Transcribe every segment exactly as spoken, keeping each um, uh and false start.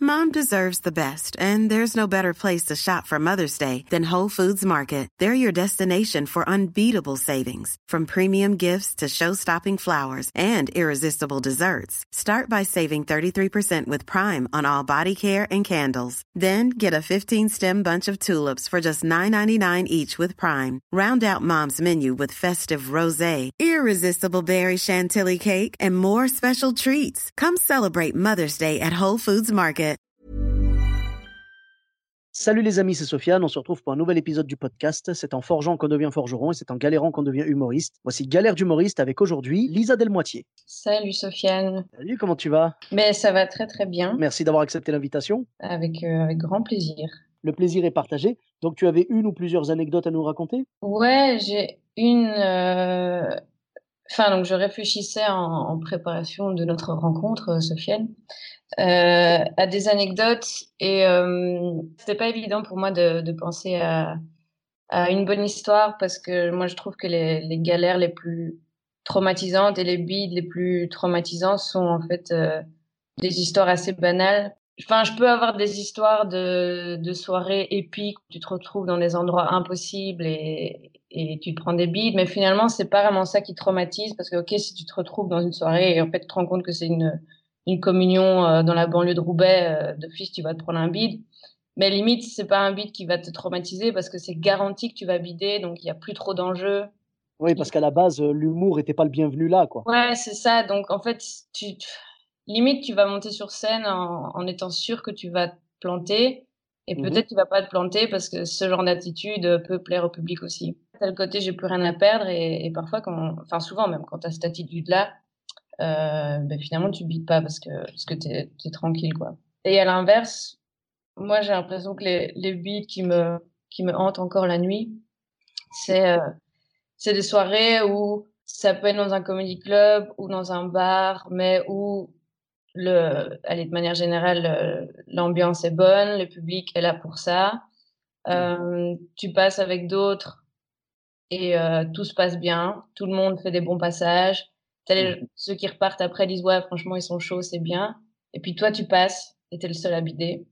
Mom deserves the best, and there's no better place to shop for Mother's Day than Whole Foods Market. They're your destination for unbeatable savings, from premium gifts to show-stopping flowers and irresistible desserts. Start by saving thirty-three percent with Prime on all body care and candles. Then get a fifteen-stem bunch of tulips for just nine ninety-nine each with Prime. Round out Mom's menu with festive rosé, irresistible berry chantilly cake, and more special treats. Come celebrate Mother's Day at Whole Foods Market. Salut les amis, c'est Sofiane, on se retrouve pour un nouvel épisode du podcast. C'est en forgeant qu'on devient forgeron et c'est en galérant qu'on devient humoriste. Voici Galère d'humoriste avec aujourd'hui Lisa Delmoitier. Salut Sofiane. Salut, comment tu vas? Mais ça va très très bien. Merci d'avoir accepté l'invitation. Avec, euh, avec grand plaisir. Le plaisir est partagé. Donc tu avais une ou plusieurs anecdotes à nous raconter? Ouais, j'ai une... Euh... Enfin, donc je réfléchissais en, en préparation de notre rencontre, Sofiane. Euh, à des anecdotes et euh, c'était pas évident pour moi de, de penser à, à une bonne histoire parce que moi je trouve que les, les galères les plus traumatisantes et les bides les plus traumatisants sont en fait euh, des histoires assez banales. Enfin, je peux avoir des histoires de, de soirées épiques où tu te retrouves dans des endroits impossibles et, et tu te prends des bides, mais finalement c'est pas vraiment ça qui traumatise parce que ok, si tu te retrouves dans une soirée et en fait tu te rends compte que c'est une une communion euh, dans la banlieue de Roubaix, euh, d'office, tu vas te prendre un bide. Mais limite, c'est pas un bide qui va te traumatiser parce que c'est garanti que tu vas bider, donc il y a plus trop d'enjeux. Oui, parce qu'à la base, l'humour était pas le bienvenu là, quoi. Ouais, c'est ça. Donc, en fait, tu, limite, tu vas monter sur scène en, en étant sûr que tu vas te planter. Et peut-être mm-hmm. tu vas pas te planter parce que ce genre d'attitude peut plaire au public aussi. T'as le côté, j'ai plus rien à perdre et, et parfois, quand, enfin, souvent même, quand t'as cette attitude-là, Euh, ben finalement tu bides pas parce que parce que t'es t'es tranquille quoi. Et à l'inverse, moi j'ai l'impression que les les bides qui me qui me hantent encore la nuit, c'est euh, c'est des soirées où ça peut être dans un comedy club ou dans un bar, mais où le allez de manière générale l'ambiance est bonne, le public est là pour ça. Euh, tu passes avec d'autres et euh, tout se passe bien, tout le monde fait des bons passages. T'as les, mmh. Ceux qui repartent après disent ouais franchement ils sont chauds, c'est bien. Et puis toi tu passes et t'es le seul à bider.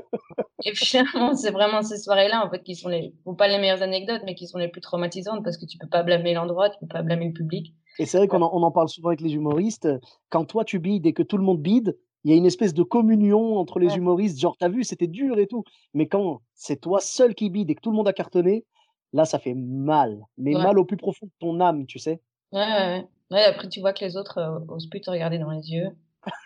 Et finalement c'est vraiment ces soirées-là en fait qui sont les, bon, pas les meilleures anecdotes mais qui sont les plus traumatisantes parce que tu peux pas blâmer l'endroit, tu peux pas blâmer le public. Et c'est vrai qu'on en, on en parle souvent avec les humoristes. Quand toi tu bides et que tout le monde bide, il y a une espèce de communion entre les ouais. humoristes. Genre t'as vu c'était dur et tout. Mais quand c'est toi seul qui bide et que tout le monde a cartonné, là ça fait mal. Mais ouais. mal au plus profond de ton âme, tu sais. Ouais ouais ouais. Ouais, après, tu vois que les autres euh, osent plus te regarder dans les yeux.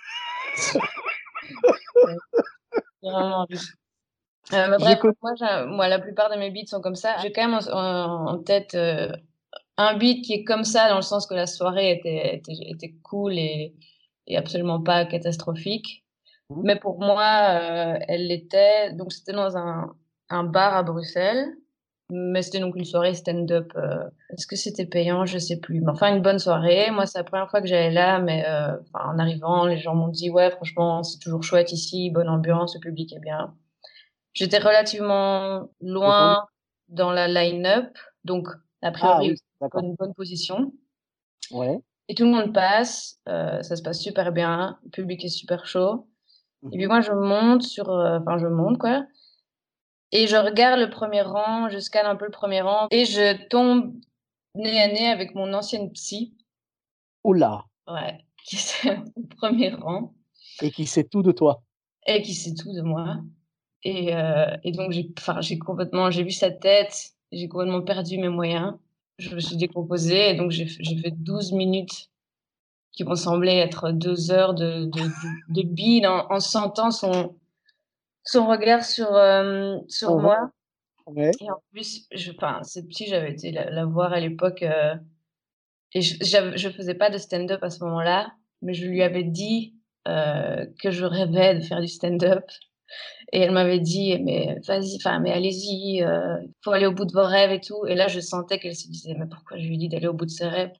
ouais. Vraiment euh, mais bref, moi, moi, la plupart de mes beats sont comme ça. J'ai quand même en, en, en tête euh, un beat qui est comme ça, dans le sens que la soirée était, était, était cool et, et absolument pas catastrophique. Mmh. Mais pour moi, euh, elle l'était. Donc, c'était dans un, un bar à Bruxelles. Mais c'était donc une soirée stand-up. Euh, est-ce que c'était payant? Je sais plus. Mais enfin, une bonne soirée. Moi, c'est la première fois que j'allais là, mais euh, enfin, en arrivant, les gens m'ont dit ouais, franchement, c'est toujours chouette ici, bonne ambiance, le public est bien. J'étais relativement loin dans la line-up, donc a priori, ah, oui, une bonne position. Ouais. Et tout le monde passe, euh, ça se passe super bien, le public est super chaud. Mm-hmm. Et puis moi, je monte sur, enfin, euh, je monte quoi. Et je regarde le premier rang, je scanne un peu le premier rang et je tombe nez à nez avec mon ancienne psy. Oula. Ouais, qui était au premier rang. Et qui sait tout de toi. Et qui sait tout de moi. Et, euh, et donc, j'ai, enfin, j'ai complètement, j'ai vu sa tête, j'ai complètement perdu mes moyens. Je me suis décomposée et donc j'ai, j'ai fait douze minutes qui m'ont semblé être deux heures de, de, de, de bide en, en sentant son, son regard sur, euh, sur uh-huh. moi. Ouais. Et en plus, je, enfin, cette psy, j'avais été la, la voir à l'époque, euh, et je, je faisais pas de stand-up à ce moment-là, mais je lui avais dit, euh, que je rêvais de faire du stand-up. Et elle m'avait dit, mais vas-y, enfin, mais allez-y, euh, faut aller au bout de vos rêves et tout. Et là, je sentais qu'elle se disait, mais pourquoi je lui dis d'aller au bout de ses rêves?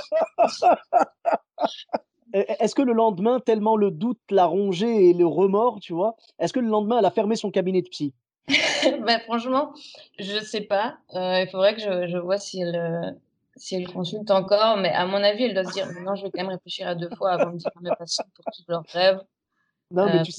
Est-ce que le lendemain, tellement le doute l'a rongé et le remords, tu vois, est-ce que le lendemain, elle a fermé son cabinet de psy? Ben, franchement, je sais pas. Euh, il faudrait que je, je vois si elle, si elle consulte encore. Mais à mon avis, elle doit se dire, non, je vais quand même réfléchir à deux fois avant de dire à mes patients pour qu'ils leur rêvent. Non, mais euh, tu sais,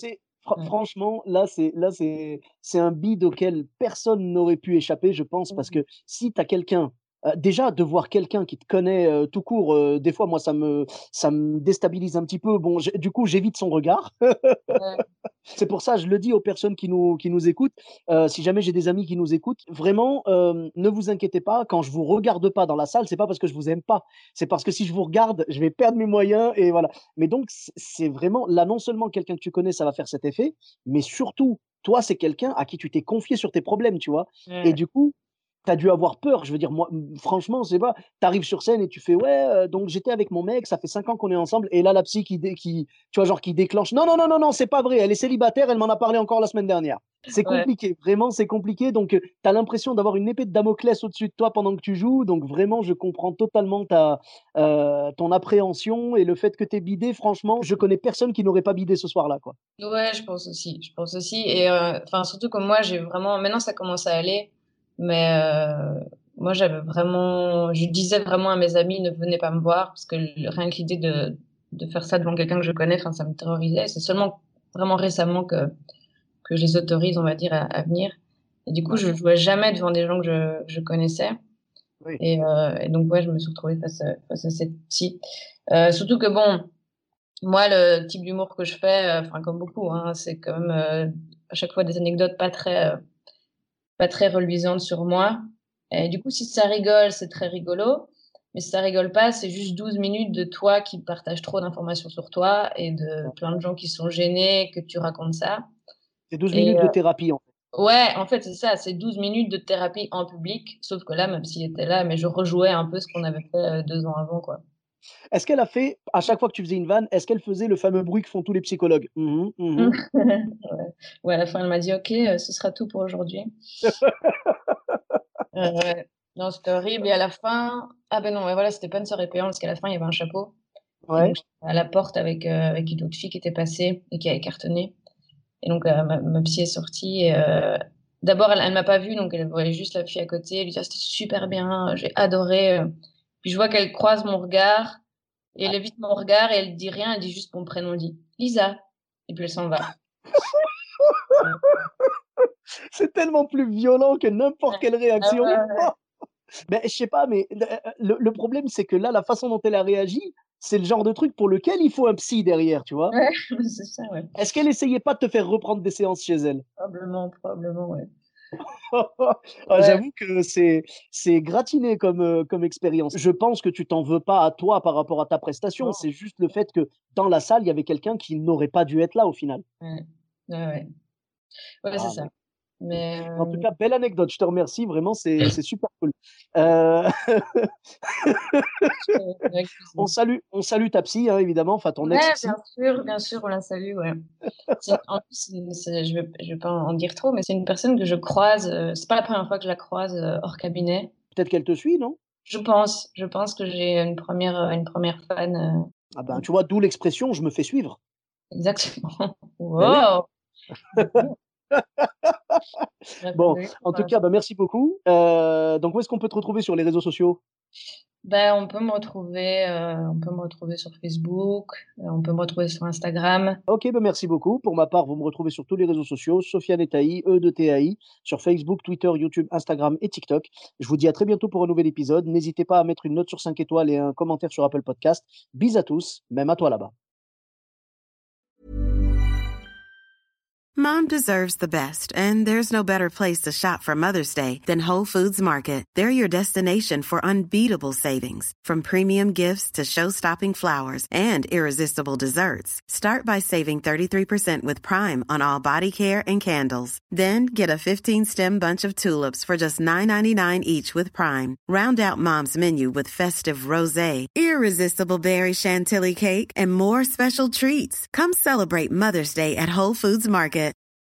Fr- Ouais. franchement, là, c'est là, c'est c'est un bid auquel personne n'aurait pu échapper, je pense, parce Mmh. que si tu as quelqu'un, euh, déjà de voir quelqu'un qui te connaît euh, tout court, euh, des fois, moi, ça me ça me déstabilise un petit peu. Bon, j'ai- du coup, j'évite son regard. Ouais. C'est pour ça, je le dis aux personnes qui nous, qui nous écoutent, euh, si jamais j'ai des amis qui nous écoutent, vraiment, euh, ne vous inquiétez pas, quand je vous regarde pas dans la salle, c'est pas parce que je vous aime pas, c'est parce que si je vous regarde, je vais perdre mes moyens et voilà. Mais donc, c'est c'est vraiment, là, non seulement quelqu'un que tu connais, ça va faire cet effet, mais surtout, toi, c'est quelqu'un à qui tu t'es confié sur tes problèmes, tu vois. Et Ouais. du coup, tu as dû avoir peur. Je veux dire, moi, m- franchement, c'est pas, tu arrives sur scène et tu fais, ouais, euh, donc j'étais avec mon mec, ça fait cinq ans qu'on est ensemble, et là, la psy qui, dé- qui, tu vois, genre, qui déclenche. Non, non, non, non, non, c'est pas vrai. Elle est célibataire. Elle m'en a parlé encore la semaine dernière. C'est Ouais. compliqué. Vraiment, c'est compliqué. Donc, tu as l'impression d'avoir une épée de Damoclès au-dessus de toi pendant que tu joues. Donc, vraiment, je comprends totalement ta, euh, ton appréhension et le fait que tu es bidé. Franchement, je connais personne qui n'aurait pas bidé ce soir-là, quoi. Ouais, je pense aussi, je pense aussi et heu, enfin, surtout que moi, j'ai vraiment maintenant ça commence à aller, mais heu, moi, j'avais vraiment je disais vraiment à mes amis: «Ne venez pas me voir» parce que l rien que l'idée de de faire ça devant quelqu'un que je connais, enfin, ça me terrorisait. C'est seulement vraiment récemment que que je les autorise, on va dire, à à venir et du coup, Ouais. je jouais jamais devant des gens que je je connaissais Oui. et heu et donc ouais, je me suis retrouvée face à face à cette psy. Heu, surtout que bon, moi, le type d'humour que je fais, heu, enfin comme beaucoup, hein, c'est quand même, heu, à chaque fois des anecdotes pas très, heu, pas très reluisantes sur moi et du coup, si ça rigole, c'est très rigolo, mais si ça rigole pas, c'est juste douze minutes de toi qui partage trop d'informations sur toi et de plein de gens qui sont gênés que tu racontes ça C'est douze et minutes de heu thérapie, en fait. ouais, en fait, c'est ça, c'est douze minutes de thérapie en public, sauf que là, ma psy était là, mais je rejouais un peu ce qu'on avait fait, heu, deux ans avant, quoi. Est-ce qu'elle a fait, à chaque fois que tu faisais une vanne, est-ce qu'elle faisait le fameux bruit que font tous les psychologues? Mhm, Ouais. mhm. Ouais, à la fin, elle m'a dit: «OK, heu, ce sera tout pour aujourd'hui». Heu, ouais. Non, c'était horrible et à la fin ah ben non, ouais, voilà, c'était pas une soirée payante parce qu'à la fin, il y avait un chapeau et donc Ouais. j'étais à la porte avec, heu, avec une autre fille qui était passée et qui avait cartonné et donc heu, ma ma psy est sortie et heu, d'abord elle elle m'a pas vue donc elle voyait juste la fille à côté, elle lui dit: «Ah c'était super bien, j'ai adoré», heu, puis je vois qu'elle croise mon regard et elle évite mon regard et elle dit rien, elle dit juste mon prénom, elle dit: «Lisa» et puis elle s'en va. Ouais. C'est tellement plus violent que n'importe Ouais. quelle Ah réaction. ouais, ouais, ouais. Ben, je sais pas, mais le le le problème, c'est que là, la façon dont elle a réagi, c'est le genre de truc pour lequel il faut un psy derrière, tu vois? Ouais, c'est ça, ouais. Est-ce qu'elle essayait pas de te faire reprendre des séances chez elle? Probablement, probablement, ouais. Ah, Ouais, j'avoue que c'est c'est gratiné comme, heu, comme expérience. Je pense que tu t'en veux pas à toi par rapport à ta prestation, non, c'est juste le fait que dans la salle, il y avait quelqu'un qui n'aurait pas dû être là au final. ouais. Ouais, ouais. Ouais, c'est Ah ça. mais Mais en tout hem, cas, belle anecdote, je te remercie, vraiment, c'est c'est super cool. Heu, heu, avec on plaisir. salue on salue ta psy, hein, évidemment, enfin ton Ouais, bien ex-psy. sûr, bien sûr, on la salue, ouais. C'est en plus, c'est c'est je vais je vais pas en dire trop, mais c'est une personne que je croise, heu, c'est pas la première fois que je la croise, heu, hors cabinet. Peut-être qu'elle te suit, non? Je pense, je pense que j'ai une première re une première fan, Ah heu, ben, tu vois, d'où l'expression: «Je me fais suivre». exactement. Ben oui. Wow! Dis donc, j'aurais pas Bon, donné en pour tout l'instant. cas, bah, merci beaucoup. Heu, donc où est-ce qu'on peut te retrouver sur les réseaux sociaux? Bah, on peut me retrouver, heu, on peut me retrouver sur Facebook, heu, on peut me retrouver sur Instagram. OK, bah, merci beaucoup. Pour ma part, vous me retrouvez sur tous les réseaux sociaux, Sofiane Taï, E de T A I, sur Facebook, Twitter, YouTube, Instagram et TikTok. Je vous dis à très bientôt pour un nouvel épisode. N'hésitez pas à mettre une note sur cinq étoiles et un commentaire sur Apple Podcast. Bis à tous, même à toi là-bas. Mom deserves the best, and there's no better place to shop for Mother's Day than Whole Foods Market. They're your destination for unbeatable savings, from premium gifts to show-stopping flowers and irresistible desserts. Start by saving thirty-three percent with Prime on all body care and candles. Then get a fifteen-stem bunch of tulips for just nine ninety-nine each with Prime. Round out Mom's menu with festive rosé, irresistible berry chantilly cake, and more special treats. Come celebrate Mother's Day at Whole Foods Market.